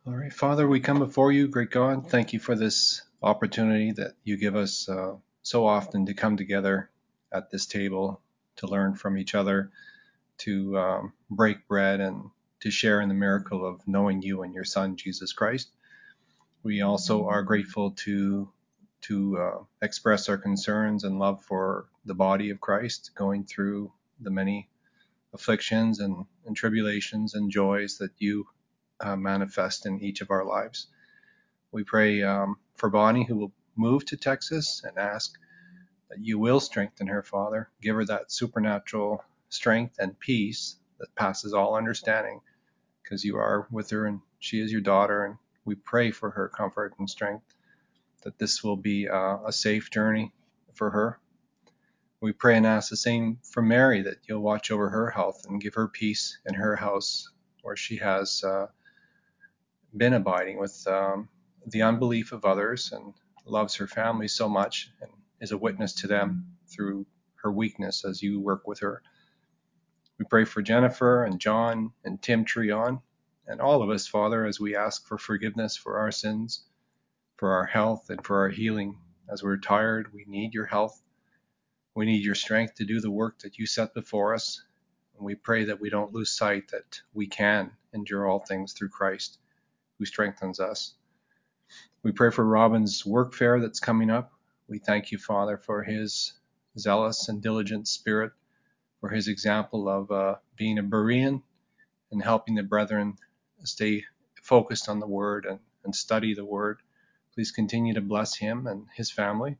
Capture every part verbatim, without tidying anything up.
All right, Father, we come before you, great God. Thank you for this opportunity that you give us uh, so often to come together at this table to learn from each other, to um, break bread, and to share in the miracle of knowing you and your Son, Jesus Christ. We also are grateful to to uh, express our concerns and love for the body of Christ going through the many afflictions and, and tribulations and joys that you uh, manifest in each of our lives. We pray um, for Bonnie, who will move to Texas, and ask that you will strengthen her, Father. Give her that supernatural strength and peace that passes all understanding, because you are with her and she is your daughter. And we pray for her comfort and strength, that this will be uh, a safe journey for her. We pray and ask the same for Mary, that you'll watch over her health and give her peace in her house, where she has uh, been abiding with um, the unbelief of others and loves her family so much and is a witness to them through her weakness as you work with her. We pray for Jennifer and John and Tim Trion and all of us, Father, as we ask for forgiveness for our sins, for our health, and for our healing. As we're tired, we need your health. We need your strength to do the work that you set before us. And we pray that we don't lose sight that we can endure all things through Christ, who strengthens us. We pray for Robin's work fair that's coming up. We thank you, Father, for his zealous and diligent spirit, for his example of uh, being a Berean and helping the brethren stay focused on the word and, and study the word. Please continue to bless him and his family.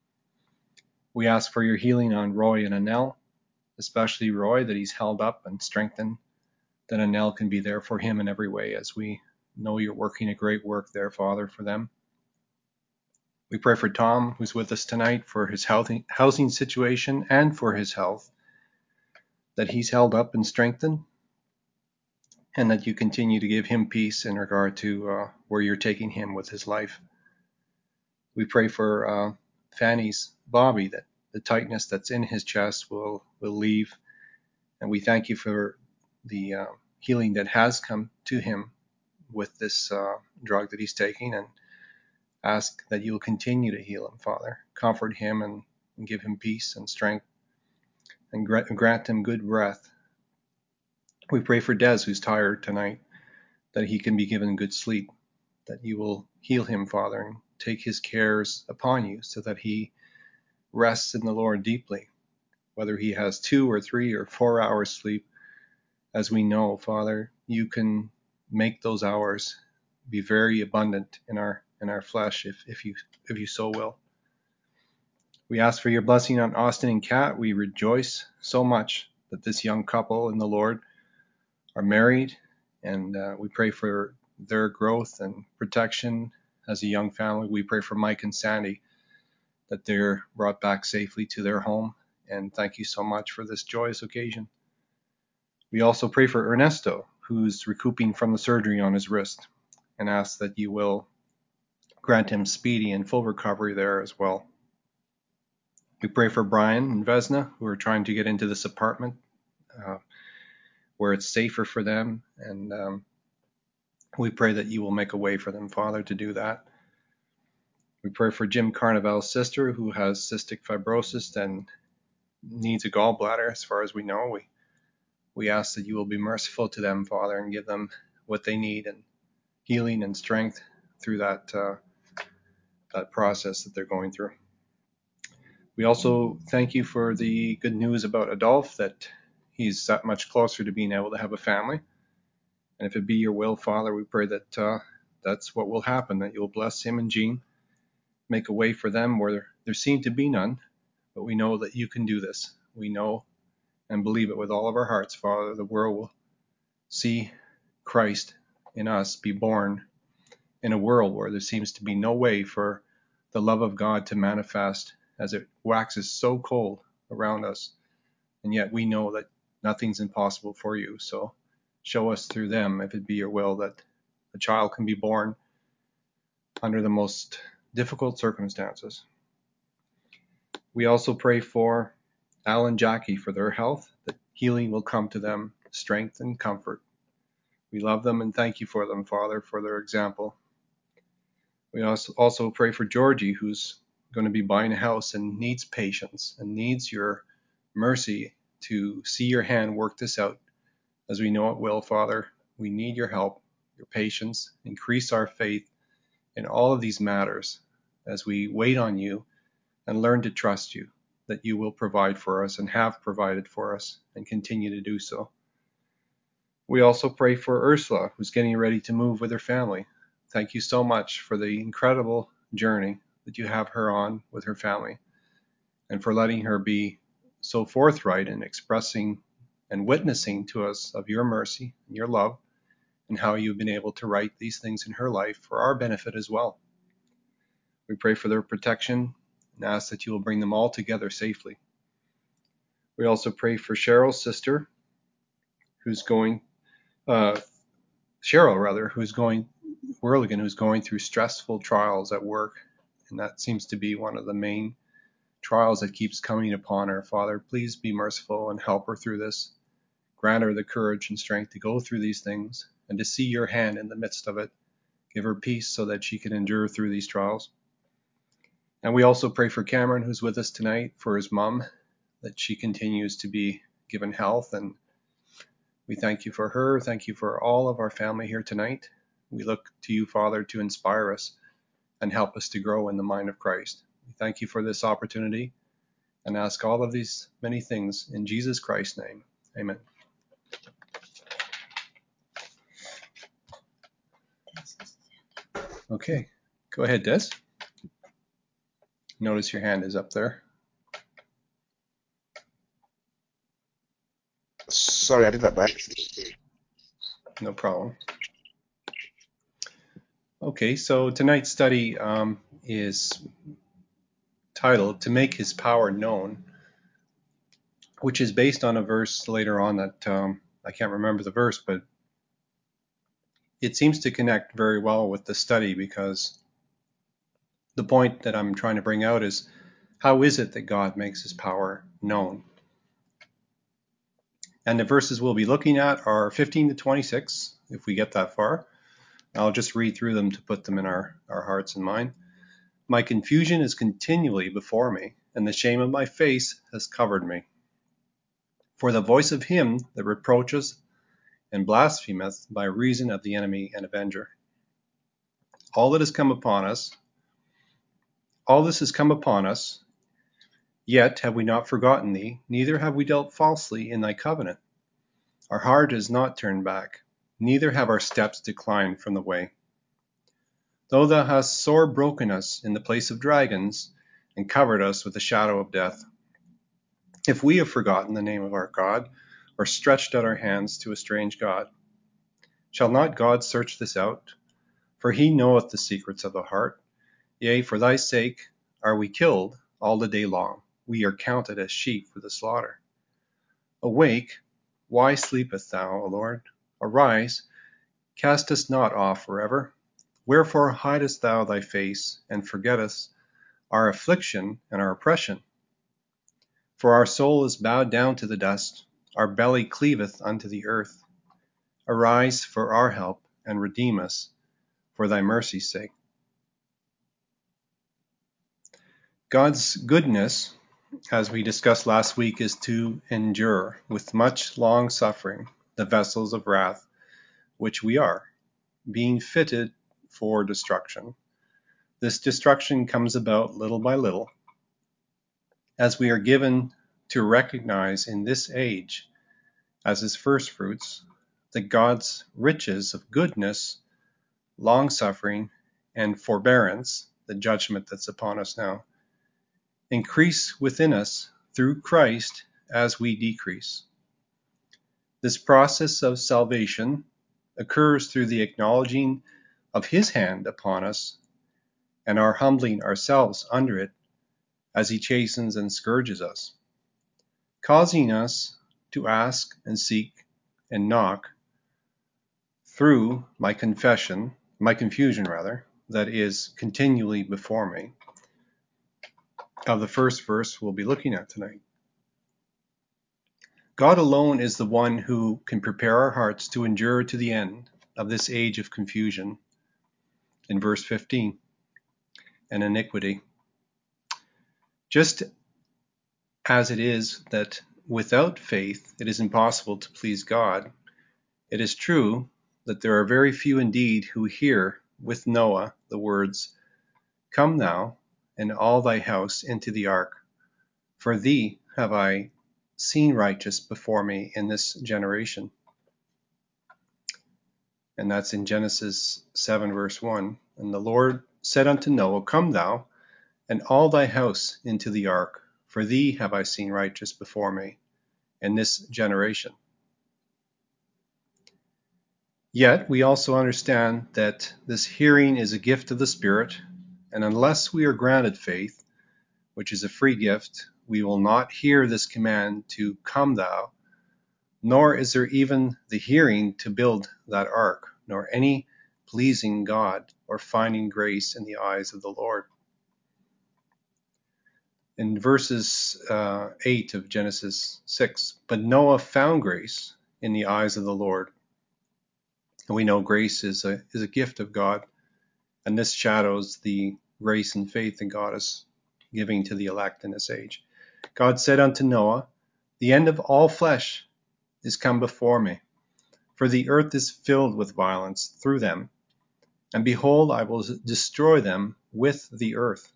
We ask for your healing on Roy and Annelle, especially Roy, that he's held up and strengthened, that Annelle can be there for him in every way, as we know you're working a great work there, Father, for them. We pray for Tom, who's with us tonight, for his housing, housing situation and for his health, that he's held up and strengthened, and that you continue to give him peace in regard to uh, where you're taking him with his life. We pray for uh, Fanny's Bobby, that the tightness that's in his chest will, will leave, and we thank you for the uh, healing that has come to him with this uh, drug that he's taking, and ask that you'll continue to heal him, Father. Comfort him and, and give him peace and strength, and grant him good breath. We pray for Des, who's tired tonight, that he can be given good sleep, that you will heal him, Father, and take his cares upon you so that he rests in the Lord deeply, whether he has two or three or four hours sleep. As we know, Father, you can make those hours be very abundant in our in our flesh if, if you if you so will. We ask for your blessing on Austin and Kat. We rejoice so much that this young couple in the Lord are married, and uh, we pray for their growth and protection as a young family. We pray for Mike and Sandy, that they're brought back safely to their home, and thank you so much for this joyous occasion. We also pray for Ernesto, who's recouping from the surgery on his wrist, and ask that you will grant him speedy and full recovery there as well. We pray for Brian and Vesna, who are trying to get into this apartment uh, where it's safer for them, and um, we pray that you will make a way for them, Father, to do that. We pray for Jim Carnival's sister, who has cystic fibrosis and needs a gallbladder, as far as we know. We we ask that you will be merciful to them, Father, and give them what they need, and healing and strength through that uh, that process that they're going through. We also thank you for the good news about Adolphe, that he's that much closer to being able to have a family. And if it be your will, Father, we pray that uh, that's what will happen, that you'll bless him and Jean, make a way for them where there, there seemed to be none, but we know that you can do this. We know and believe it with all of our hearts, Father. The world will see Christ in us be born in a world where there seems to be no way for the love of God to manifest, as it waxes so cold around us. And yet we know that nothing's impossible for you. So show us through them, if it be your will, that a child can be born under the most difficult circumstances. We also pray for Al and Jackie, for their health, that healing will come to them, strength and comfort. We love them and thank you for them, Father, for their example. We also also pray for Georgie, who's going to be buying a house and needs patience and needs your mercy to see your hand work this out, as we know it will, Father. We need your help, your patience. Increase our faith in all of these matters as we wait on you and learn to trust you, that you will provide for us and have provided for us and continue to do so. We also pray for Ursula, who's getting ready to move with her family. Thank you so much for the incredible journey that you have her on with her family, and for letting her be so forthright in expressing and witnessing to us of your mercy and your love, and how you've been able to write these things in her life for our benefit as well. We pray for their protection and ask that you will bring them all together safely. We also pray for Cheryl's sister, who's going, uh, Cheryl rather, who's going, Whirligan, who's going through stressful trials at work, and that seems to be one of the main trials that keeps coming upon her. Father, please be merciful and help her through this. Grant her the courage and strength to go through these things and to see your hand in the midst of it. Give her peace so that she can endure through these trials. And we also pray for Cameron, who's with us tonight, for his mom, that she continues to be given health. And we thank you for her. Thank you for all of our family here tonight. We look to you, Father, to inspire us and help us to grow in the mind of Christ. We thank you for this opportunity and ask all of these many things in Jesus Christ's name. Amen. Okay, go ahead, Des. Notice your hand is up there. Sorry, I did that by accident. No problem. Okay, so tonight's study um, is titled "To Make His Power Known," which is based on a verse later on that um, I can't remember the verse, but it seems to connect very well with the study, because the point that I'm trying to bring out is, how is it that God makes his power known? And the verses we'll be looking at are fifteen to twenty-six, if we get that far. I'll just read through them to put them in our, our hearts and mind. My confusion is continually before me, and the shame of my face has covered me. For the voice of him that reproacheth and blasphemeth by reason of the enemy and avenger. All that has come upon us, all this has come upon us, yet have we not forgotten thee, neither have we dealt falsely in thy covenant. Our heart is not turned back, neither have our steps declined from the way. Though thou hast sore broken us in the place of dragons, and covered us with the shadow of death. If we have forgotten the name of our God, or stretched out our hands to a strange God, shall not God search this out? For he knoweth the secrets of the heart. Yea, for thy sake are we killed all the day long. We are counted as sheep for the slaughter. Awake, why sleepest thou, O Lord? Arise, cast us not off forever. Wherefore hidest thou thy face, and forgettest our affliction and our oppression? For our soul is bowed down to the dust, our belly cleaveth unto the earth. Arise for our help, and redeem us for thy mercy's sake. God's goodness, as we discussed last week, is to endure with much long suffering the vessels of wrath, which we are, being fitted for destruction. This destruction comes about little by little, as we are given to recognize in this age, as his first fruits, that God's riches of goodness, long suffering, and forbearance, the judgment that's upon us now, increase within us through Christ as we decrease. This process of salvation occurs through the acknowledging of his hand upon us and our humbling ourselves under it as he chastens and scourges us, causing us to ask and seek and knock through my confession, my confusion rather, that is continually before me, of the first verse we'll be looking at tonight. God alone is the one who can prepare our hearts to endure to the end of this age of confusion, in verse fifteen, and iniquity. Just as it is that without faith it is impossible to please God, it is true that there are very few indeed who hear with Noah the words, "Come thou and all thy house into the ark, for thee have I seen righteous before me in this generation." And that's in Genesis seven, verse one. And the Lord said unto Noah, "Come thou and all thy house into the ark, for thee have I seen righteous before me in this generation." Yet we also understand that this hearing is a gift of the Spirit, and unless we are granted faith, which is a free gift, we will not hear this command to "come thou," nor is there even the hearing to build that ark, nor any pleasing God or finding grace in the eyes of the Lord. In verses uh, eight of Genesis six, "But Noah found grace in the eyes of the Lord." And we know grace is a, is a gift of God, and this shadows the grace and faith that God is giving to the elect in this age. God said unto Noah, "The end of all flesh is come before me, for the earth is filled with violence through them, and behold, I will destroy them with the earth."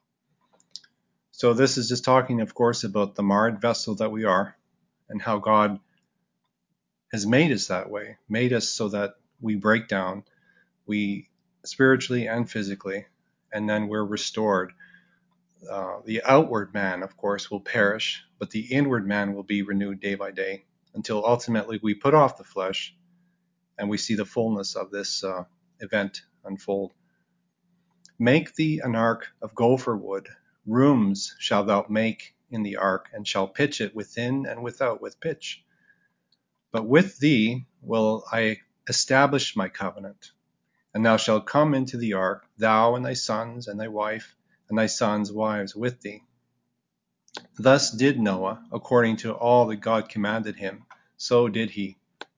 So this is just talking, of course, about the marred vessel that we are, and how God has made us that way, made us so that we break down, we spiritually and physically, and then we're restored. Uh, the outward man, of course, will perish, but the inward man will be renewed day by day until ultimately we put off the flesh and we see the fullness of this uh, event unfold. "Make thee an ark of gopher wood. Rooms shalt thou make in the ark, and shall pitch it within and without with pitch. But with thee will I establish my covenant. And thou shalt come into the ark, thou and thy sons and thy wife, and thy sons' wives with thee." Thus did Noah, according to all that God commanded him, so did he.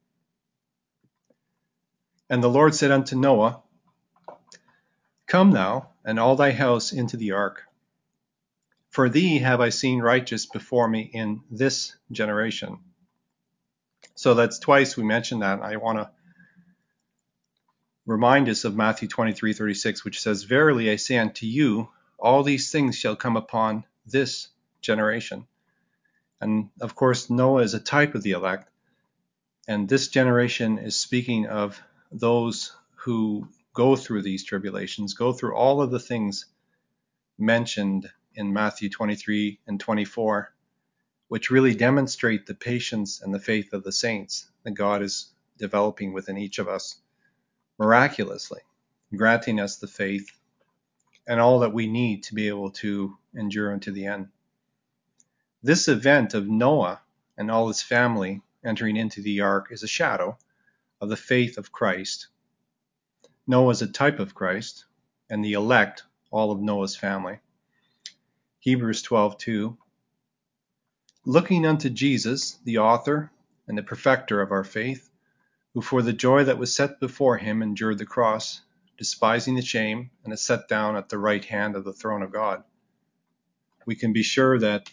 And the Lord said unto Noah, "Come thou and all thy house into the ark, for thee have I seen righteous before me in this generation." So that's twice we mentioned that. I want to remind us of Matthew twenty-three thirty-six, which says, "Verily I say unto you, all these things shall come upon this generation." And of course, Noah is a type of the elect, and this generation is speaking of those who go through these tribulations, go through all of the things mentioned in Matthew twenty-three and twenty-four, which really demonstrate the patience and the faith of the saints that God is developing within each of us miraculously, granting us the faith and all that we need to be able to endure unto the end. This event of Noah and all his family entering into the ark is a shadow of the faith of Christ. Noah is a type of Christ, and the elect, all of Noah's family. Hebrews twelve two, "Looking unto Jesus, the author and the perfecter of our faith, who for the joy that was set before him endured the cross, despising the shame, and is set down at the right hand of the throne of God." We can be sure that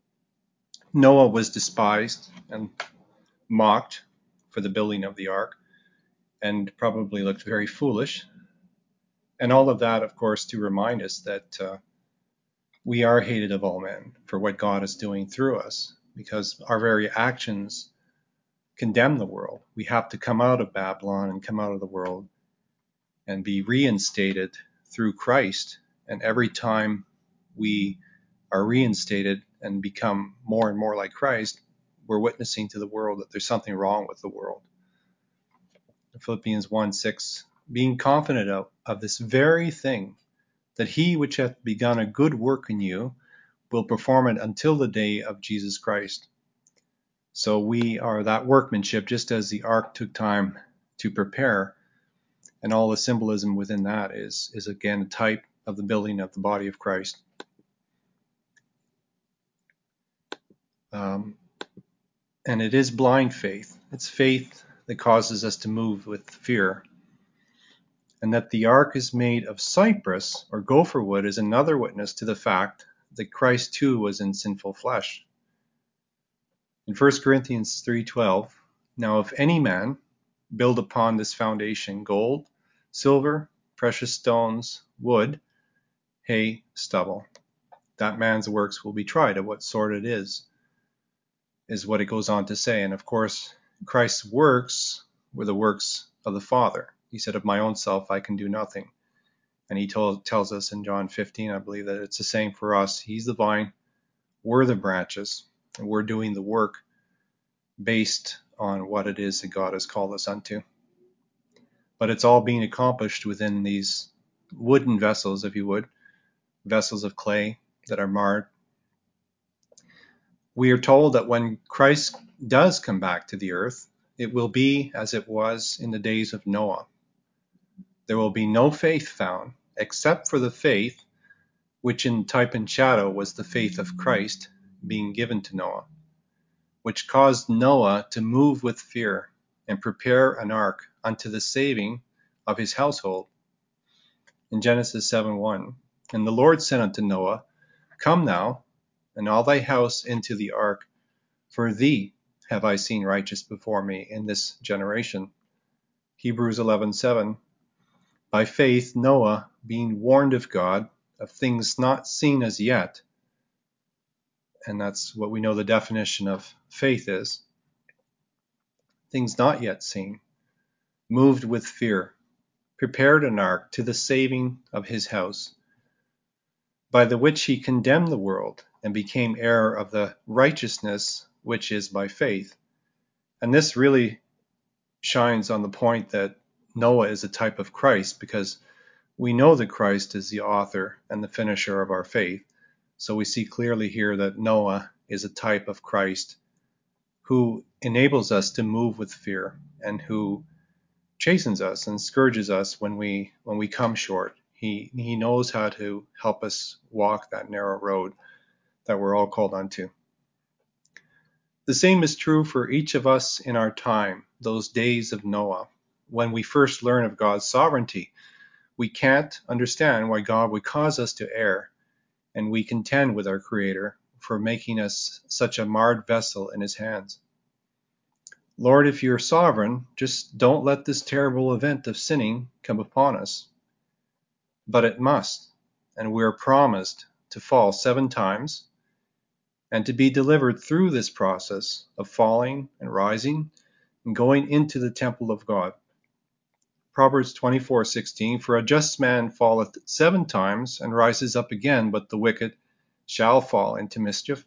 Noah was despised and mocked for the building of the ark, and probably looked very foolish. And all of that, of course, to remind us that uh, we are hated of all men for what God is doing through us, because our very actions condemn the world. We have to come out of Babylon and come out of the world and be reinstated through Christ. And every time we are reinstated and become more and more like Christ, we're witnessing to the world that there's something wrong with the world. Philippians one six, "Being confident of, of this very thing, that he which hath begun a good work in you will perform it until the day of Jesus Christ." So we are that workmanship, just as the ark took time to prepare, and all the symbolism within that is, is again a type of the building of the body of Christ. Um, And it is blind faith. It's faith that causes us to move with fear. And that the ark is made of cypress or gopher wood is another witness to the fact that Christ too was in sinful flesh. In First Corinthians three twelve, now if any man build upon this foundation gold, silver, precious stones, wood, hay, stubble, that man's works will be tried of what sort it is, is what it goes on to say. And of course, Christ's works were the works of the Father. He said, of my own self, I can do nothing. And he told, tells us in John fifteen, I believe, that it's the same for us. He's the vine, we're the branches, and we're doing the work based on what it is that God has called us unto. But it's all being accomplished within these wooden vessels, if you would, vessels of clay that are marred. We are told that when Christ does come back to the earth, it will be as it was in the days of Noah. There will be no faith found, except for the faith which in type and shadow was the faith of Christ being given to Noah, which caused Noah to move with fear and prepare an ark unto the saving of his household. In Genesis seven one, and the Lord said unto Noah, come now, and all thy house into the ark, for thee have I seen righteous before me in this generation. Hebrews eleven seven, by faith Noah, being warned of God of things not seen as yet, and that's what we know the definition of faith is, things not yet seen, moved with fear, prepared an ark to the saving of his house, by the which he condemned the world and became heir of the righteousness which is by faith. And this really shines on the point that Noah is a type of Christ, because we know that Christ is the author and the finisher of our faith. So we see clearly here that Noah is a type of Christ who enables us to move with fear and who chastens us and scourges us when we when we come short. He he knows how to help us walk that narrow road that we're all called unto. The same is true for each of us in our time, those days of Noah, when we first learn of God's sovereignty. We can't understand why God would cause us to err, and we contend with our Creator for making us such a marred vessel in his hands. Lord, if you're sovereign, just don't let this terrible event of sinning come upon us. But it must, and we are promised to fall seven times and to be delivered through this process of falling and rising and going into the temple of God. Proverbs twenty-four sixteen, for a just man falleth seven times and rises up again, but the wicked shall fall into mischief.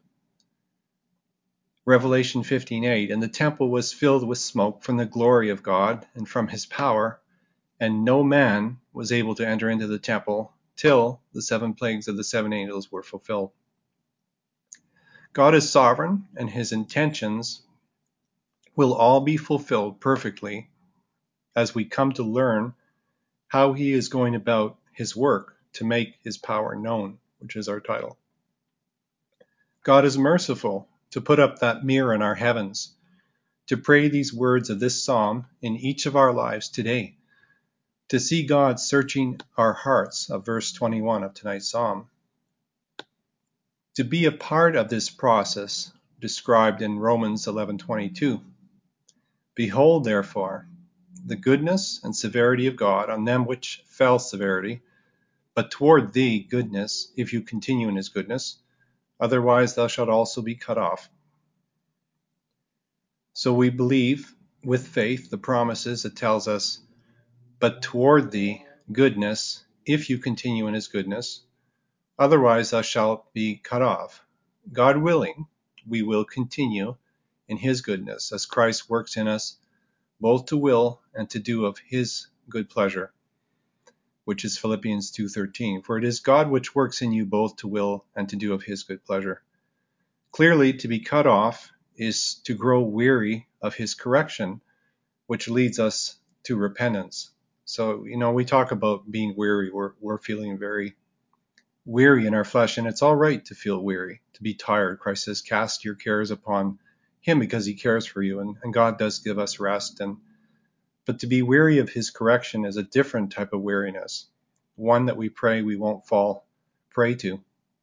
Revelation fifteen eight, and the temple was filled with smoke from the glory of God and from his power, and no man was able to enter into the temple till the seven plagues of the seven angels were fulfilled. God is sovereign, and his intentions will all be fulfilled perfectly as we come to learn how he is going about his work to make his power known, which is our title. God is merciful to put up that mirror in our heavens, to pray these words of this psalm in each of our lives today, to see God searching our hearts of verse twenty-one of tonight's psalm, to be a part of this process described in Romans eleven twenty-two. Behold, therefore, the goodness and severity of God on them which fell severity, but toward thee goodness, if you continue in his goodness, otherwise thou shalt also be cut off. So we believe with faith the promises that tells us, but toward thee goodness, if you continue in his goodness, otherwise thou shalt be cut off. God willing, we will continue in his goodness as Christ works in us both to will and to do of his good pleasure, which is Philippians two thirteen. For it is God which works in you both to will and to do of his good pleasure. Clearly, to be cut off is to grow weary of his correction, which leads us to repentance. So, you know, we talk about being weary. We're, we're feeling very weary in our flesh, and it's all right to feel weary, to be tired. Christ says, cast your cares upon him because he cares for you, and, and God does give us rest. And but to be weary of his correction is a different type of weariness, one that we pray we won't fall prey to.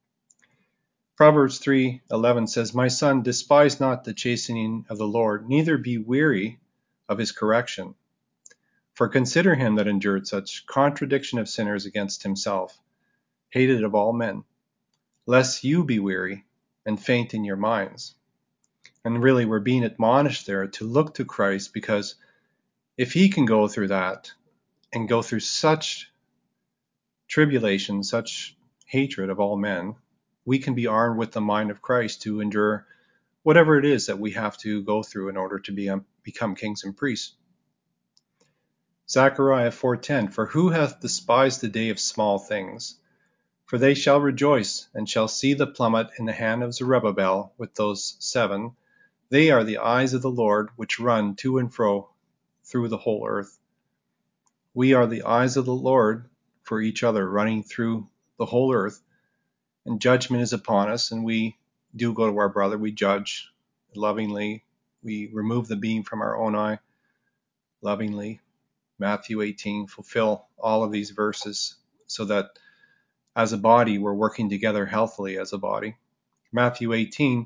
Proverbs three eleven says, "My son, despise not the chastening of the Lord, neither be weary of his correction. For consider him that endured such contradiction of sinners against himself, hated of all men, lest you be weary and faint in your minds." And really, we're being admonished there to look to Christ, because if he can go through that and go through such tribulation, such hatred of all men, we can be armed with the mind of Christ to endure whatever it is that we have to go through in order to be, um, become kings and priests. Zechariah four ten, "For who hath despised the day of small things? For they shall rejoice, and shall see the plummet in the hand of Zerubbabel with those seven. They are the eyes of the Lord, which run to and fro through the whole earth." We are the eyes of the Lord for each other, running through the whole earth. And judgment is upon us, and we do go to our brother. We judge lovingly. We remove the beam from our own eye lovingly. Matthew eighteen, fulfill all of these verses so that as a body we're working together healthily as a body. Matthew eighteen,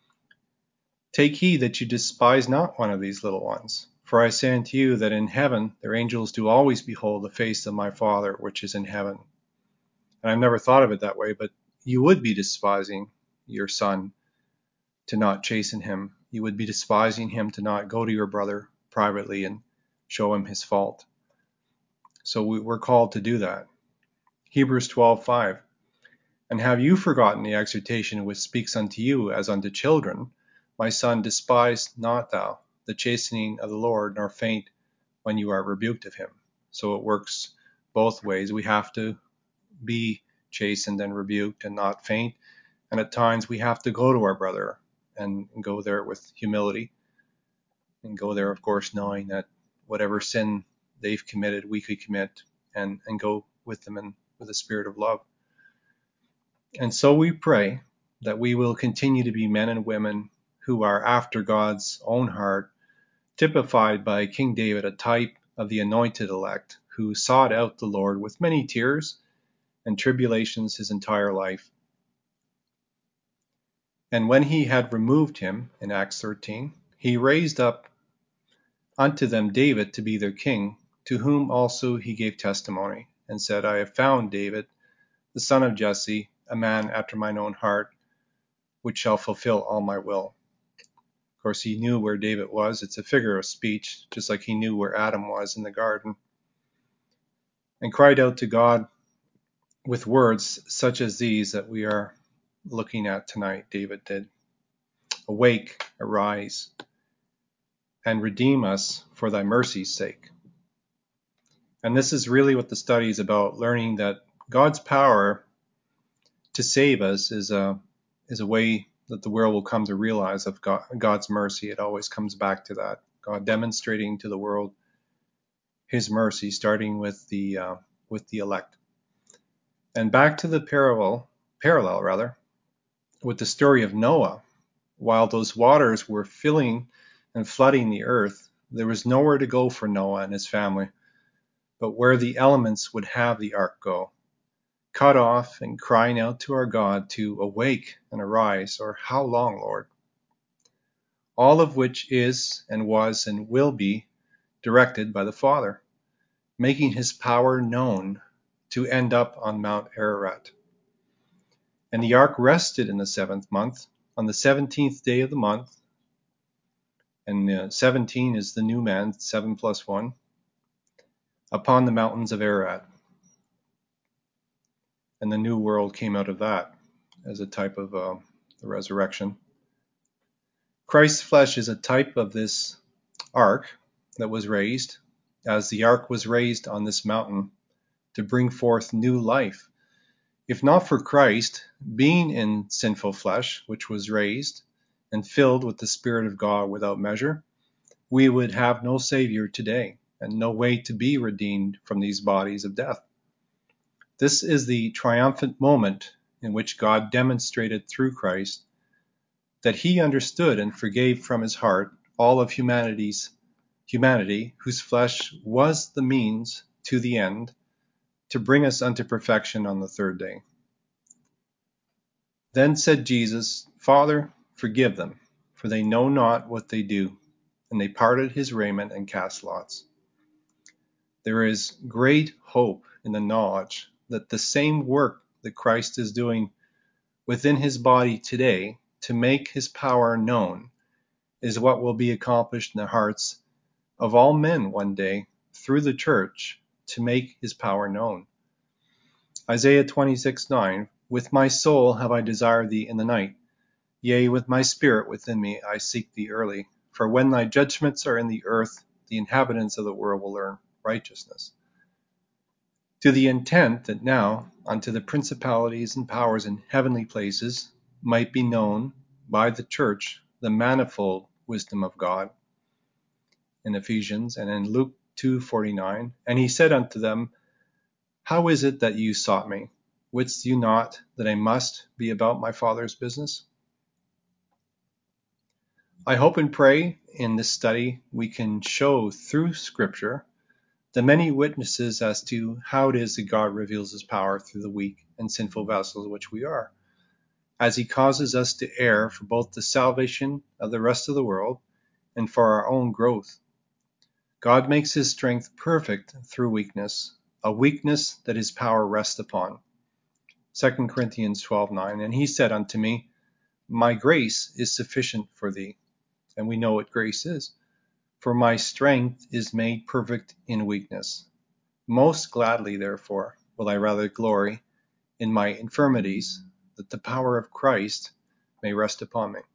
"Take heed that you despise not one of these little ones. For I say unto you that in heaven their angels do always behold the face of my Father which is in heaven." And I've never thought of it that way, but you would be despising your son to not chasten him. You would be despising him to not go to your brother privately and show him his fault. So we're called to do that. Hebrews twelve five, "And have you forgotten the exhortation which speaks unto you as unto children? My son, despise not thou the chastening of the Lord, nor faint when you are rebuked of him." So it works both ways. We have to be chastened and rebuked and not faint. And at times we have to go to our brother and go there with humility, and go there, of course, knowing that whatever sin they've committed, we could commit, and, and go with them in, with a spirit of love. And so we pray that we will continue to be men and women who are after God's own heart, typified by King David, a type of the anointed elect who sought out the Lord with many tears and tribulations his entire life. And when he had removed him, in Acts thirteen, he raised up unto them David to be their king, to whom also he gave testimony, and said, "I have found David, the son of Jesse, a man after mine own heart, which shall fulfill all my will." Of course, he knew where David was. It's a figure of speech, just like he knew where Adam was in the garden. And cried out to God with words such as these that we are looking at tonight, David did. "Awake, arise, and redeem us for thy mercy's sake." And this is really what the study is about, learning that God's power to save us is a, is a way that the world will come to realize of God, God's mercy. It always comes back to that. God demonstrating to the world his mercy, starting with the uh, with the elect. And back to the parallel, parallel rather, with the story of Noah. While those waters were filling and flooding the earth, there was nowhere to go for Noah and his family but where the elements would have the ark go, cut off and crying out to our God to awake and arise, or how long, Lord? All of which is and was and will be directed by the Father, making his power known to end up on Mount Ararat. And the ark rested in the seventh month, on the seventeenth day of the month, and uh, seventeen is the new man, seven plus one, upon the mountains of Ararat. And the new world came out of that as a type of uh, the resurrection. Christ's flesh is a type of this ark that was raised, as the ark was raised on this mountain to bring forth new life. If not for Christ being in sinful flesh, which was raised and filled with the Spirit of God without measure, we would have no Savior today and no way to be redeemed from these bodies of death. This is the triumphant moment in which God demonstrated through Christ that he understood and forgave from his heart all of humanity's humanity, whose flesh was the means to the end, to bring us unto perfection on the third day. Then said Jesus, Father, forgive them, for they know not what they do. And they parted his raiment and cast lots. There is great hope in the knowledge that the same work that Christ is doing within his body today to make his power known is what will be accomplished in the hearts of all men one day through the church to make his power known. Isaiah twenty-six nine, with my soul have I desired thee in the night. Yea, with my spirit within me I seek thee early. For when thy judgments are in the earth, the inhabitants of the world will learn righteousness. To the intent that now unto the principalities and powers in heavenly places might be known by the church the manifold wisdom of God. In Ephesians and in Luke two forty-nine, and he said unto them, How is it that you sought me? Wist you not that I must be about my Father's business? I hope and pray in this study we can show through Scripture the many witnesses as to how it is that God reveals his power through the weak and sinful vessels which we are, as he causes us to err for both the salvation of the rest of the world and for our own growth. God makes his strength perfect through weakness, a weakness that his power rests upon. Second Corinthians twelve nine, and he said unto me, My grace is sufficient for thee. And we know what grace is. For my strength is made perfect in weakness. Most gladly, therefore, will I rather glory in my infirmities, that the power of Christ may rest upon me.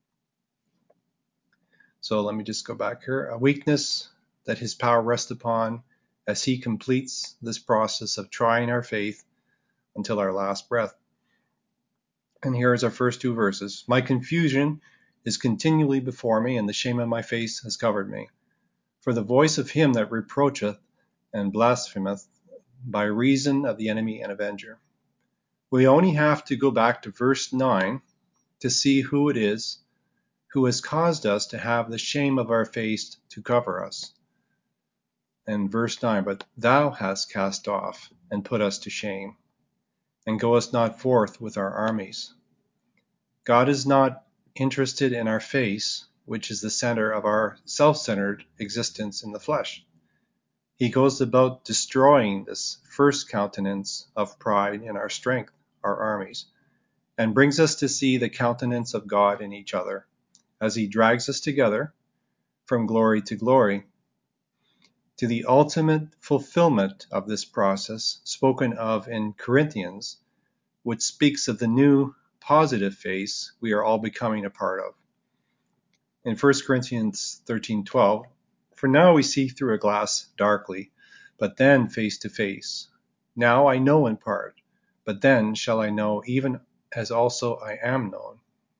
So let me just go back here. A weakness that his power rests upon as he completes this process of trying our faith until our last breath. And here is our first two verses. My confusion is continually before me, and the shame of my face has covered me. For the voice of him that reproacheth and blasphemeth by reason of the enemy and avenger. We only have to go back to verse nine to see who it is who has caused us to have the shame of our face to cover us. And verse nine, but thou hast cast off and put us to shame, and goest not forth with our armies. God is not interested in our face, which is the center of our self-centered existence in the flesh. He goes about destroying this first countenance of pride in our strength, our armies, and brings us to see the countenance of God in each other, as he drags us together from glory to glory, to the ultimate fulfillment of this process spoken of in Corinthians, which speaks of the new positive face we are all becoming a part of. In First Corinthians thirteen twelve, for now we see through a glass darkly, but then face to face. Now I know in part, but then shall I know even as also I am known.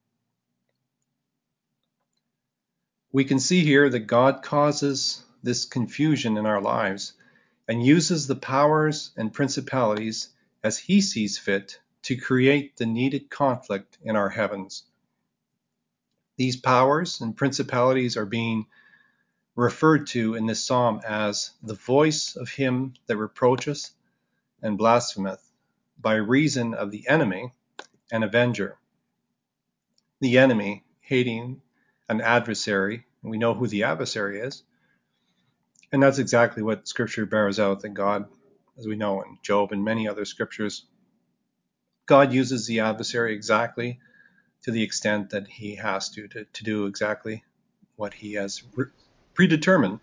We can see here that God causes this confusion in our lives and uses the powers and principalities as he sees fit to create the needed conflict in our heavens. These powers and principalities are being referred to in this psalm as the voice of him that reproacheth and blasphemeth by reason of the enemy and avenger. The enemy hating an adversary, and we know who the adversary is, and that's exactly what Scripture bears out, that God, as we know in Job and many other scriptures, God uses the adversary exactly to the extent that he has to, to, to do exactly what he has re- predetermined.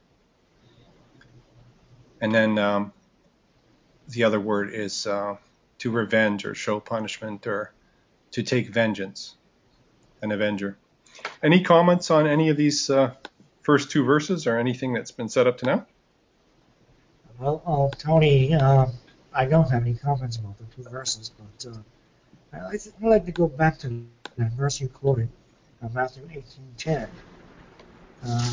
And then um, the other word is uh, to revenge or show punishment or to take vengeance, an avenger. Any comments on any of these uh, first two verses or anything that's been said up to now? Well, uh, Tony, uh, I don't have any comments about the two verses, but uh, I, I'd like to go back to that verse you quoted, uh, Matthew eighteen ten. Um,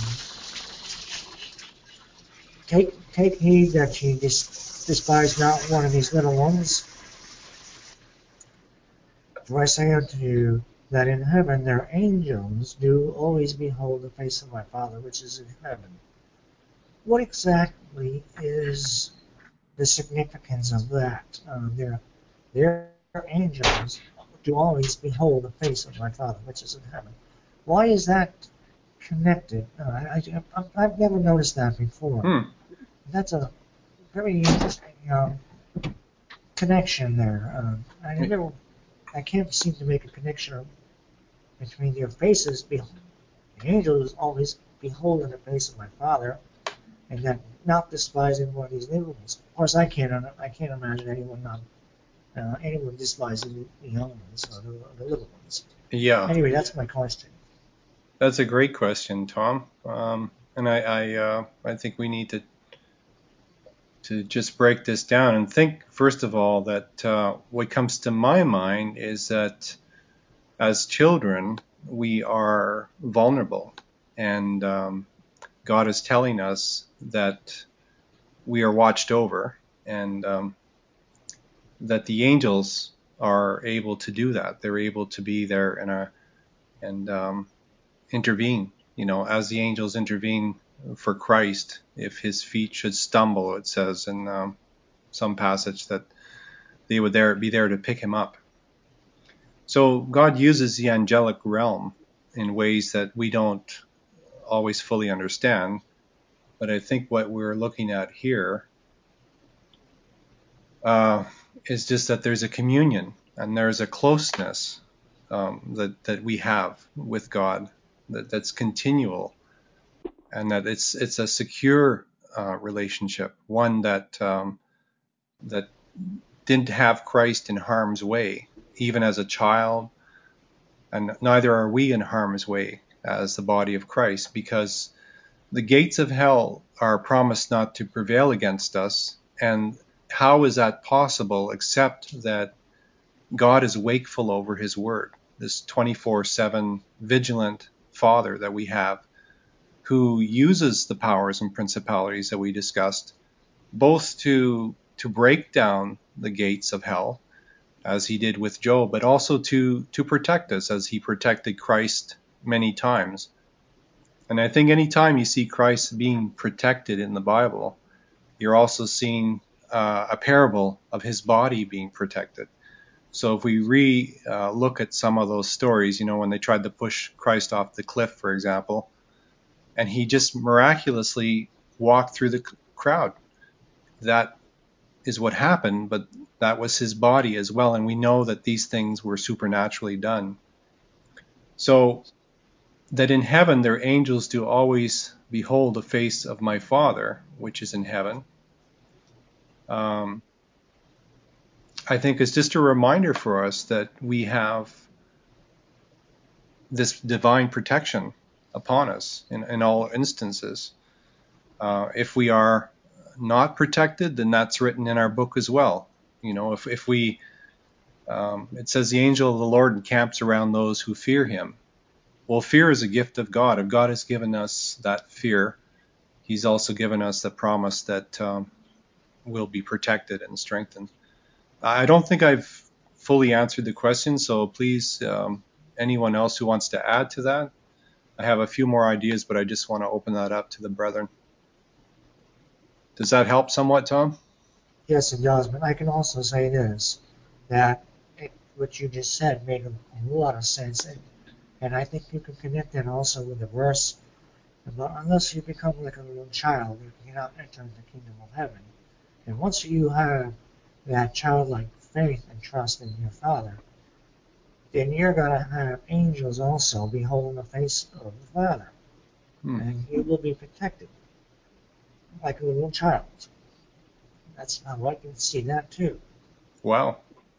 take, take heed that ye dis- despise not one of these little ones. For I say unto you that in heaven their angels do always behold the face of my Father which is in heaven. What exactly is the significance of that? Uh, their, their angels do always behold the face of my Father which is in heaven. Why is that connected? Uh, I, I, I've never noticed that before. Hmm. That's a very interesting um, connection there. Uh, I never, I can't seem to make a connection between their faces. The angels always beholding the face of my Father, and then not despising one of these little ones. Of course, I can't, I can't imagine anyone not, uh, anyone despising the young ones or the, the little ones. Yeah, Anyway, that's my question. that's a great question, Tom. Um, and I, I, uh, I think we need to to just break this down and think, first of all, that uh, what comes to my mind is that as children, we are vulnerable. And um, God is telling us that we are watched over, and um, that the angels are able to do that. They're able to be there and, uh, and um, intervene, you know, as the angels intervene for Christ. If his feet should stumble, it says in um, some passage that they would there be there to pick him up. So God uses the angelic realm in ways that we don't always fully understand. But I think what we're looking at here uh, is just that there's a communion and there's a closeness um, that that we have with God that, that's continual, and that it's it's a secure uh, relationship, one that um, that didn't have Christ in harm's way, even as a child, and neither are we in harm's way as the body of Christ, because the gates of hell are promised not to prevail against us. And how is that possible except that God is wakeful over his word, this twenty-four seven vigilant Father that we have, who uses the powers and principalities that we discussed, both to to break down the gates of hell, as he did with Job, but also to to protect us, as he protected Christ many times. And I think anytime you see Christ being protected in the Bible, you're also seeing uh, a parable of his body being protected. So if we re uh, look at some of those stories, you know, when they tried to push Christ off the cliff, for example, and he just miraculously walked through the c- crowd. That is what happened, but that was his body as well. And we know that these things were supernaturally done. So that in heaven their angels do always behold the face of my Father, which is in heaven, um, I think is just a reminder for us that we have this divine protection upon us in, in all instances. Uh, if we are not protected, then that's written in our book as well. You know, if, if we, um, it says the angel of the Lord encamps around those who fear him. Well, fear is a gift of God. If God has given us that fear, he's also given us the promise that um, we'll be protected and strengthened. I don't think I've fully answered the question, so please, um, anyone else who wants to add to that, I have a few more ideas, but I just want to open that up to the brethren. Does that help somewhat, Tom? Yes, it does, but I can also say this, that it, what you just said made a, a lot of sense, and, and I think you can connect that also with the verse about unless you become like a little child, you cannot enter the kingdom of heaven. And once you have that childlike faith and trust in your Father, then you're going to have angels also beholding the face of the Father, Hmm. and you will be protected like a little child. That's how I can see that too. Wow.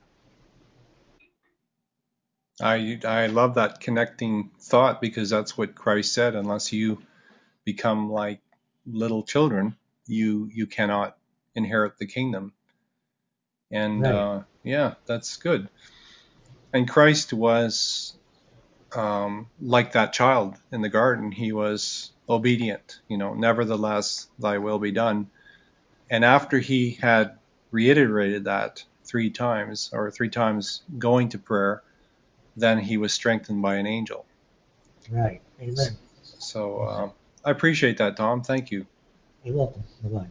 I I love that connecting thought, because that's what Christ said. Unless you become like little children, you you cannot inherit the kingdom. And Right. uh, yeah, that's good. And Christ was um, like that child in the garden. He was obedient. You know, nevertheless, thy will be done. And after he had reiterated that three times, or three times going to prayer, then he was strengthened by an angel. Right. Amen. So Amen. uh, I appreciate that, Tom. Thank you. You're welcome. Bye-bye.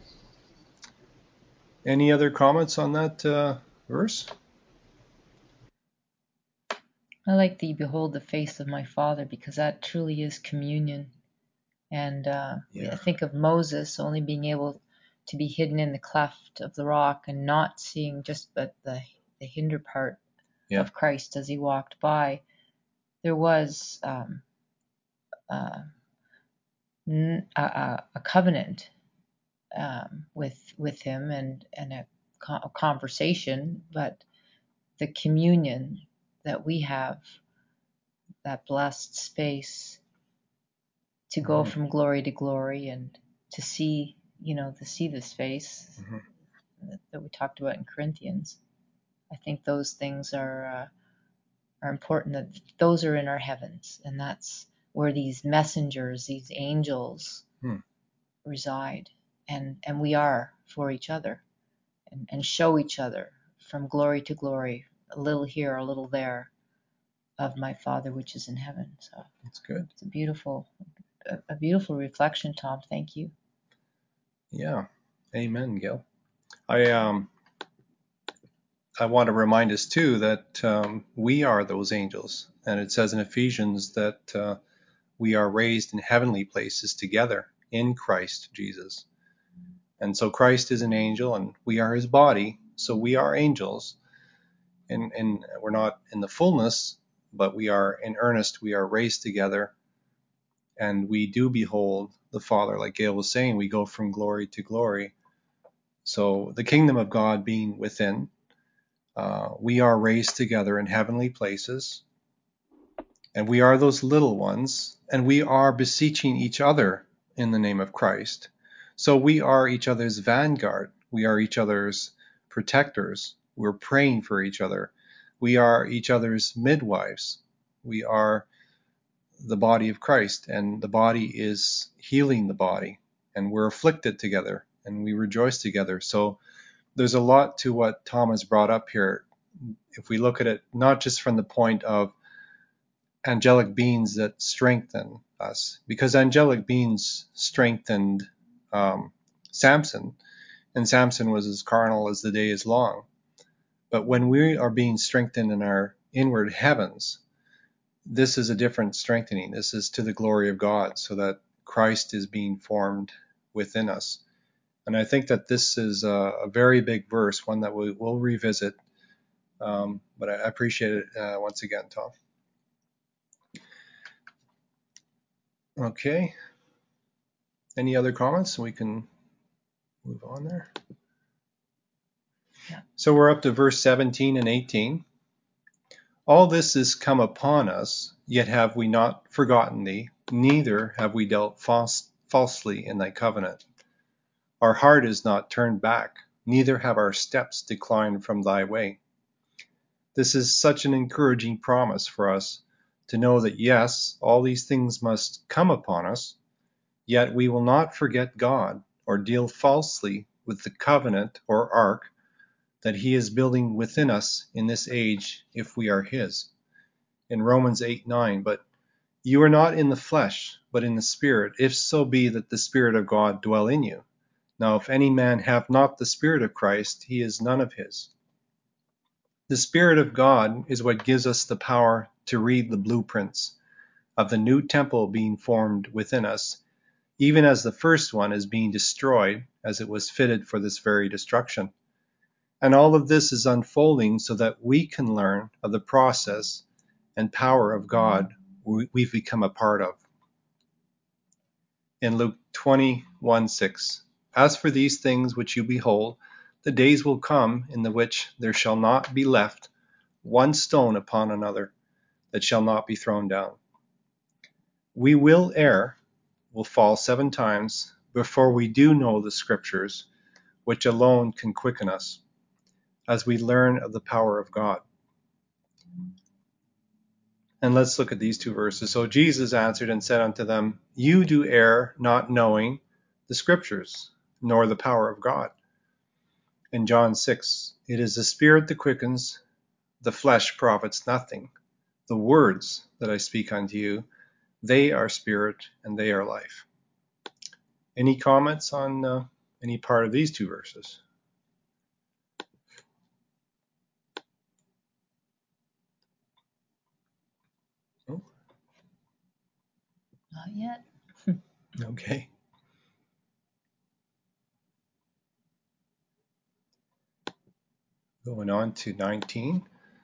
Any other comments on that uh, verse? I like the behold the face of my Father, because that truly is communion. And uh, Yeah. I think of Moses only being able to be hidden in the cleft of the rock and not seeing just but the, the hinder part Yeah. of Christ as he walked by. There was um, uh, n- a, a, a covenant um, with with him and, and a, co- a conversation, but the communion that we have, that blessed space to go Mhm. from glory to glory and to see, you know, to see this face Mhm. that, that we talked about in Corinthians. I think those things are uh, are important. That those are in our heavens, and that's where these messengers, these angels, Hmm. reside, and and we are for each other, and, and show each other from glory to glory, a little here, a little there, of my Father which is in heaven. So That's good. it's a beautiful, a, a beautiful reflection, Tom. Thank you. Yeah. Amen, Gil. I um I want to remind us too that um, we are those angels, and it says in Ephesians that uh, we are raised in heavenly places together in Christ Jesus. And so Christ is an angel, and we are his body. So we are angels, and and we're not in the fullness, but we are in earnest. We are raised together, and we do behold the Father, like Gail was saying. We go from glory to glory. So the kingdom of God being within, uh, we are raised together in heavenly places, and we are those little ones, and we are beseeching each other in the name of Christ. So we are each other's vanguard. We are each other's protectors. We're praying for each other. We are each other's midwives. We are the body of Christ, and the body is healing the body, and we're afflicted together, and we rejoice together. So there's a lot to what Tom has brought up here. If we look at it not just from the point of angelic beings that strengthen us, because angelic beings strengthened um, Samson, and Samson was as carnal as the day is long. But when we are being strengthened in our inward heavens, this is a different strengthening. This is to the glory of God, so that Christ is being formed within us. And I think that this is a, a very big verse, one that we will revisit. Um, but I appreciate it uh, once again, Tom. Okay. Any other comments? We can move on there. Yeah. So we're up to verse seventeen and eighteen. All this is come upon us, yet have we not forgotten thee, neither have we dealt false, falsely in thy covenant. Our heart is not turned back, neither have our steps declined from thy way. This is such an encouraging promise for us to know that yes, all these things must come upon us, yet we will not forget God or deal falsely with the covenant or ark that he is building within us in this age if we are his. In Romans eight nine, but you are not in the flesh, but in the Spirit, if so be that the Spirit of God dwell in you. Now if any man have not the Spirit of Christ, he is none of his. The Spirit of God is what gives us the power to read the blueprints of the new temple being formed within us, even as the first one is being destroyed, as it was fitted for this very destruction. And all of this is unfolding so that we can learn of the process and power of God we've become a part of. In Luke twenty-one six, as for these things which you behold, the days will come in the which there shall not be left one stone upon another that shall not be thrown down. We will err, will fall seven times before we do know the scriptures, which alone can quicken us, as we learn of the power of God. And let's look at these two verses. So Jesus answered and said unto them, you do err, not knowing the scriptures, nor the power of God. In John six, it is the spirit that quickens, the flesh profits nothing. The words that I speak unto you, they are spirit and they are life. Any comments on uh, any part of these two verses? Oh, Not yet. okay. Going on to nineteen.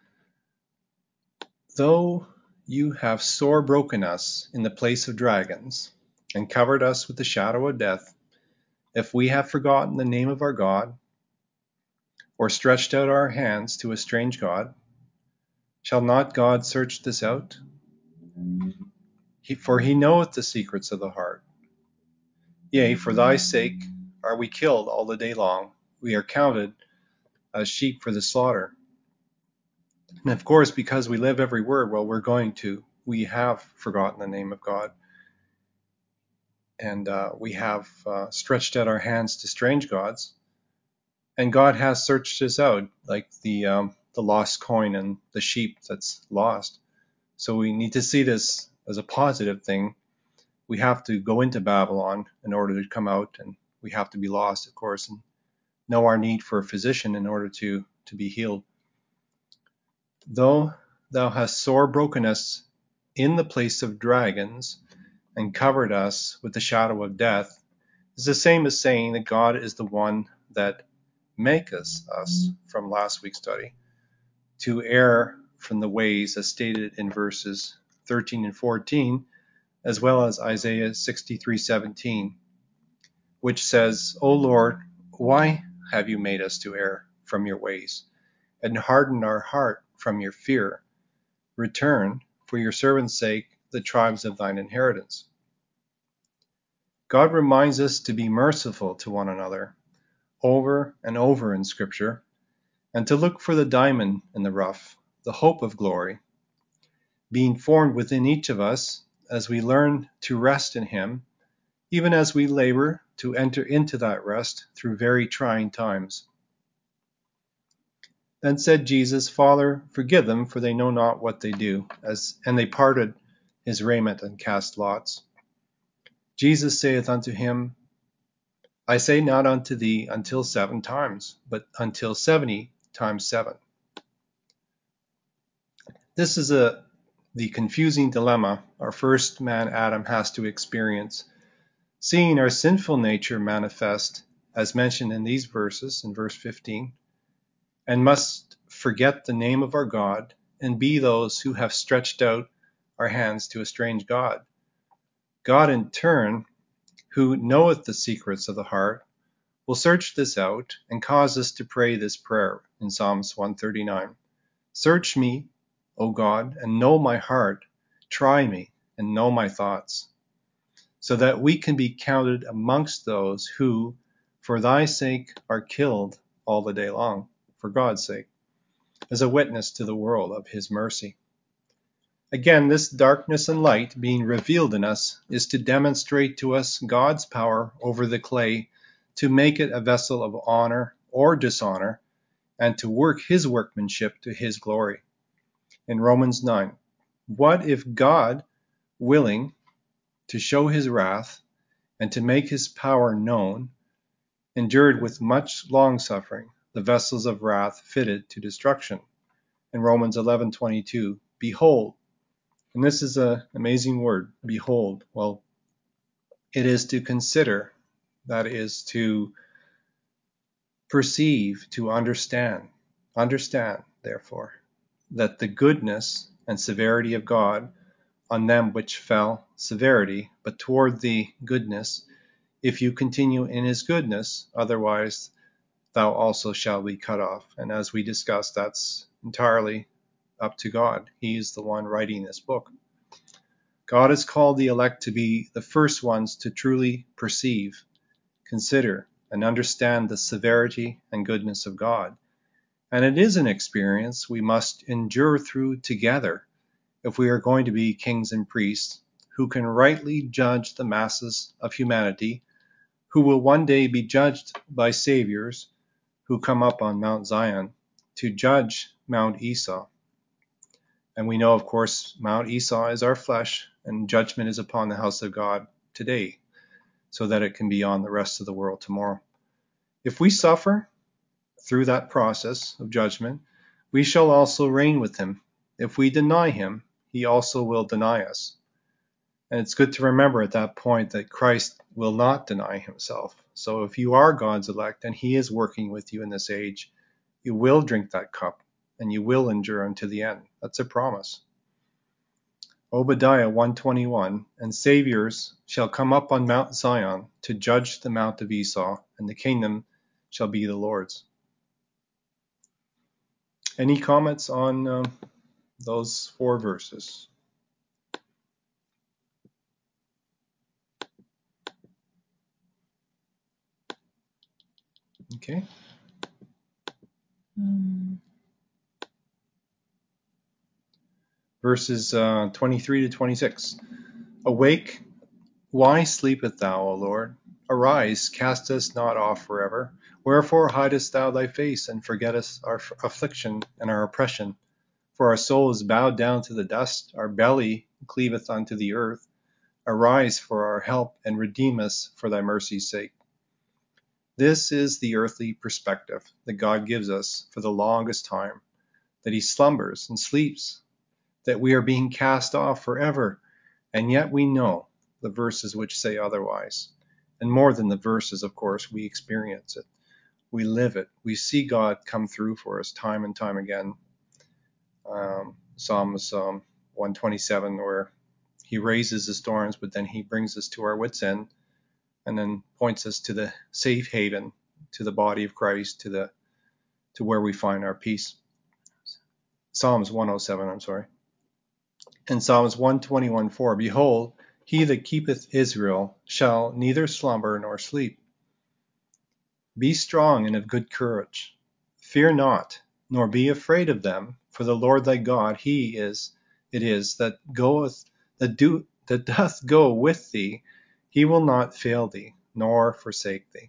Though you have sore broken us in the place of dragons, and covered us with the shadow of death, if we have forgotten the name of our God, or stretched out our hands to a strange God, shall not God search this out? He, for he knoweth the secrets of the heart. Yea, for thy sake are we killed all the day long. We are counted as sheep for the slaughter. And of course, because we live every word, well, we're going to, we have forgotten the name of God. And uh, we have uh, stretched out our hands to strange gods. And God has searched us out, like the um, the lost coin and the sheep that's lost. So we need to see this as a positive thing. We have to go into Babylon in order to come out, and we have to be lost, of course, and know our need for a physician in order to, to be healed. Though thou hast sore broken us in the place of dragons, and covered us with the shadow of death, is the same as saying that God is the one that maketh us, from last week's study, to err from the ways as stated in verses thirteen and fourteen, as well as Isaiah sixty-three seventeen, which says, O Lord, why have you made us to err from your ways, and hardened our heart from your fear? Return, for your servant's sake, the tribes of thine inheritance. God reminds us to be merciful to one another over and over in Scripture, and to look for the diamond in the rough, the hope of glory, being formed within each of us as we learn to rest in him, even as we labor to enter into that rest through very trying times. Then said Jesus, Father, forgive them, for they know not what they do. As, and they parted his raiment and cast lots. Jesus saith unto him, I say not unto thee until seven times, but until seventy times seven. This is a the confusing dilemma our first man Adam has to experience, seeing our sinful nature manifest, as mentioned in these verses, in verse fifteen, and must forget the name of our God and be those who have stretched out our hands to a strange God. God in turn, who knoweth the secrets of the heart, will search this out and cause us to pray this prayer in Psalms one thirty-nine. Search me, O God, and know my heart. Try me and know my thoughts, so that we can be counted amongst those who, for thy sake, are killed all the day long, for God's sake, as a witness to the world of his mercy. Again, this darkness and light being revealed in us is to demonstrate to us God's power over the clay to make it a vessel of honor or dishonor, and to work his workmanship to his glory. In Romans nine, what if God, willing to show his wrath and to make his power known, endured with much long-suffering the vessels of wrath fitted to destruction? In Romans eleven twenty-two, behold, and this is an amazing word, behold. Well, it is to consider, that is to perceive, to understand. Understand, therefore, that the goodness and severity of God on them which fell, severity, but toward the goodness, if you continue in his goodness, otherwise thou also shalt be cut off. And as we discussed, that's entirely up to God. He is the one writing this book. God has called the elect to be the first ones to truly perceive, consider, and understand the severity and goodness of God. And it is an experience we must endure through together if we are going to be kings and priests who can rightly judge the masses of humanity, who will one day be judged by saviors who come up on Mount Zion to judge Mount Esau. And we know, of course, Mount Esau is our flesh, and judgment is upon the house of God today, so that it can be on the rest of the world tomorrow. If we suffer through that process of judgment, we shall also reign with him. If we deny him, he also will deny us. And it's good to remember at that point that Christ will not deny himself. So if you are God's elect and he is working with you in this age, you will drink that cup and you will endure unto the end. That's a promise. Obadiah one twenty-one, and saviors shall come up on Mount Zion to judge the mount of Esau, and the kingdom shall be the Lord's. Any comments on uh, those four verses? Okay. Mm. Verses uh, twenty-three to twenty-six. Awake, why sleepest thou, O Lord? Arise, cast us not off forever. Wherefore hidest thou thy face, and forgettest our affliction and our oppression? For our soul is bowed down to the dust, our belly cleaveth unto the earth. Arise for our help, and redeem us for thy mercy's sake. This is the earthly perspective that God gives us for the longest time, that he slumbers and sleeps, that we are being cast off forever, and yet we know the verses which say otherwise. And more than the verses, of course, we experience it. We live it. We see God come through for us time and time again. Um, Psalms um, one twenty-seven, where he raises the storms, but then he brings us to our wits' end, and then points us to the safe haven, to the body of Christ, to the to where we find our peace. Psalms one oh seven, I'm sorry. And Psalms one twenty-one four, behold, he that keepeth Israel shall neither slumber nor sleep. Be strong and of good courage. Fear not, nor be afraid of them, for the Lord thy God, he is it is that goeth that do that doth go with thee. He will not fail thee, nor forsake thee.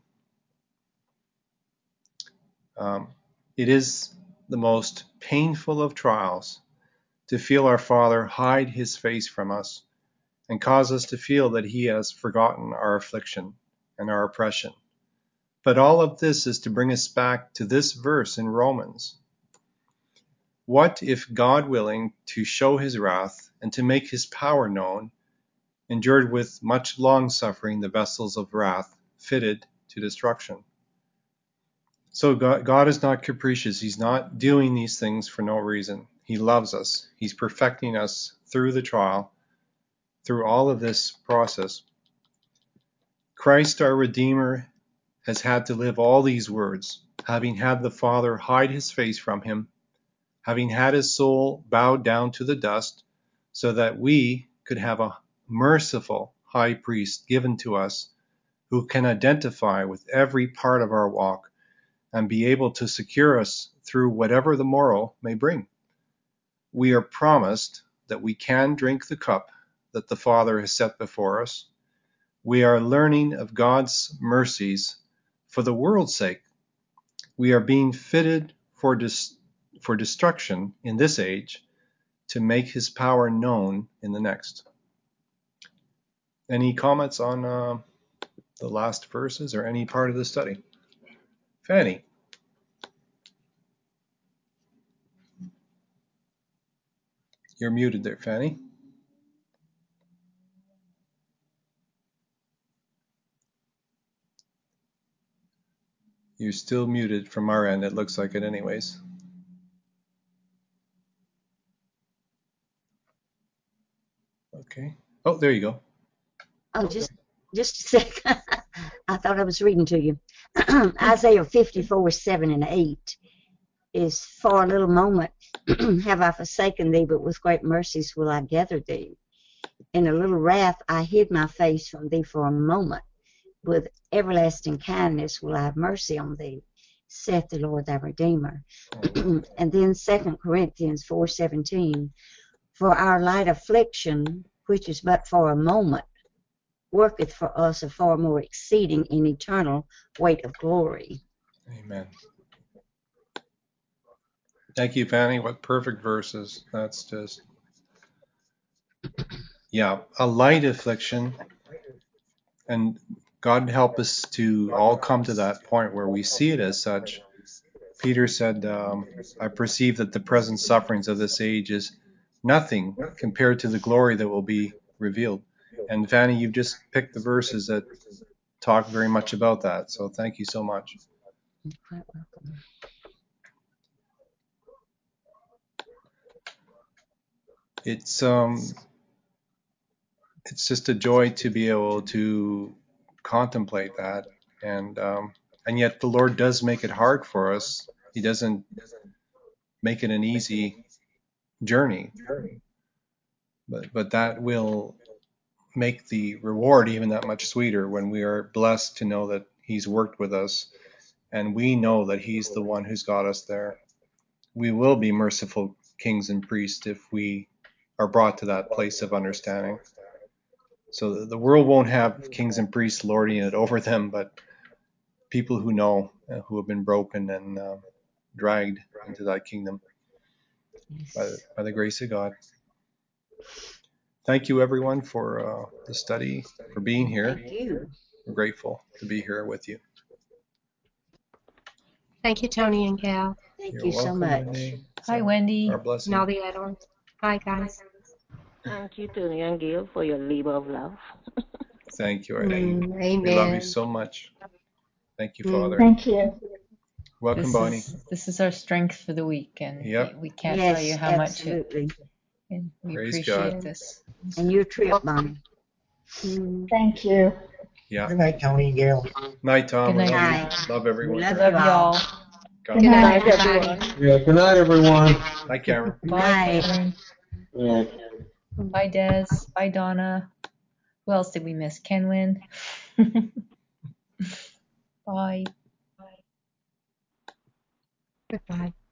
Um, it is the most painful of trials to feel our Father hide his face from us and cause us to feel that he has forgotten our affliction and our oppression. But all of this is to bring us back to this verse in Romans. What if God, willing to show his wrath and to make his power known, endured with much long suffering the vessels of wrath fitted to destruction? So God, God is not capricious. He's not doing these things for no reason. He loves us. He's perfecting us through the trial, through all of this process. Christ, our Redeemer, has had to live all these words, having had the Father hide his face from him, having had his soul bowed down to the dust, so that we could have a merciful high priest given to us who can identify with every part of our walk and be able to secure us through whatever the morrow may bring. We are promised that we can drink the cup that the Father has set before us. We are learning of God's mercies for the world's sake. We are being fitted for dis- for destruction in this age to make his power known in the next. Any comments on uh, the last verses or any part of the study? Fanny. You're muted there, Fanny. You're still muted from our end. It looks like it anyways. Okay. Oh, there you go. Oh, just just a second. I thought I was reading to you. Isaiah fifty-four, seven and eight is, for a little moment have I forsaken thee, but with great mercies will I gather thee. In a little wrath I hid my face from thee for a moment. With everlasting kindness will I have mercy on thee, saith the Lord thy Redeemer. And then Second Corinthians four seventeen, for our light affliction, which is but for a moment, worketh for us a far more exceeding and eternal weight of glory. Amen. Thank you, Fanny. What perfect verses. That's just, yeah, a light affliction. And God help us to all come to that point where we see it as such. Peter said, um, I perceive that the present sufferings of this age is nothing compared to the glory that will be revealed. And Fanny, you've just picked the verses that talk very much about that. So thank you so much. You're quite welcome. It's um, it's just a joy to be able to contemplate that, and um, and yet the Lord does make it hard for us. He doesn't make it an easy journey, but but that will make the reward even that much sweeter when we are blessed to know that He's worked with us, and we know that He's the one who's got us there. We will be merciful kings and priests if we are brought to that place of understanding. So the world won't have kings and priests lording it over them, but people who know, uh, who have been broken and uh, dragged into that kingdom by the, Yes. by the grace of God. Thank you, everyone, for uh, the study, for being here. Thank you. We're grateful to be here with you. Thank you, Tony and Gail, Thank You're you so welcome, much. Renee. Hi, Wendy. Our and blessing. all the add-ons. Bye, guys. Thank you, Tony and Gail, for your labor of love. Thank you, Renee. Mm, We love you amen. so much. Thank you, Mm. Father. Thank you. Welcome, This Bonnie. is this is our strength for the week, and Yep. we can't tell you Yes, how much it. absolutely. And we Praise appreciate God. this. And your trip, Bonnie. Mm. Thank you. Yeah. Good night, Tony and Gail. Night, Tom. Good We love night. you. Night. Love We everyone. love Love you you all. all. God Good Good bless. night, night. everybody. Yeah, good night, everyone. Hi, Cameron. Bye, Night. Cameron. Yeah. Bye, Des. Bye, Donna. Who else did we miss? Kenwin. Bye. Goodbye.